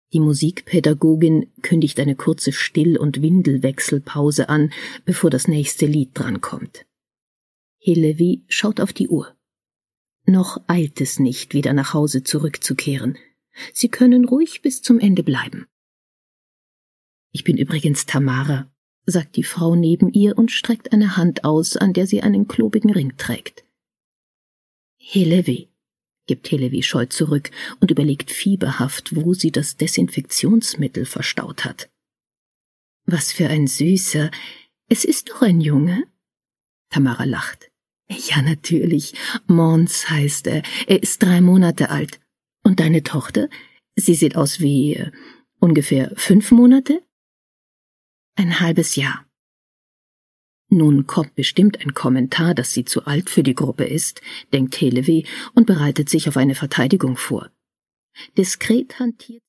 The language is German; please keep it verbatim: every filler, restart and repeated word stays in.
Die Musikpädagogin kündigt eine kurze Still- und Windelwechselpause an, bevor das nächste Lied drankommt. Hillevi schaut auf die Uhr. Noch eilt es nicht, wieder nach Hause zurückzukehren. Sie können ruhig bis zum Ende bleiben. »Ich bin übrigens Tamara«, sagt die Frau neben ihr und streckt eine Hand aus, an der sie einen klobigen Ring trägt. »Hillevi«, gibt Hillevi scheu zurück und überlegt fieberhaft, wo sie das Desinfektionsmittel verstaut hat. »Was für ein Süßer. Es ist doch ein Junge?« Tamara lacht. »Ja, natürlich. Mons heißt er. Er ist drei Monate alt. Und deine Tochter? Sie sieht aus wie äh, ungefähr fünf Monate?« »Ein halbes Jahr.« Nun kommt bestimmt ein Kommentar, dass sie zu alt für die Gruppe ist, denkt Hillevi und bereitet sich auf eine Verteidigung vor. Diskret hantiert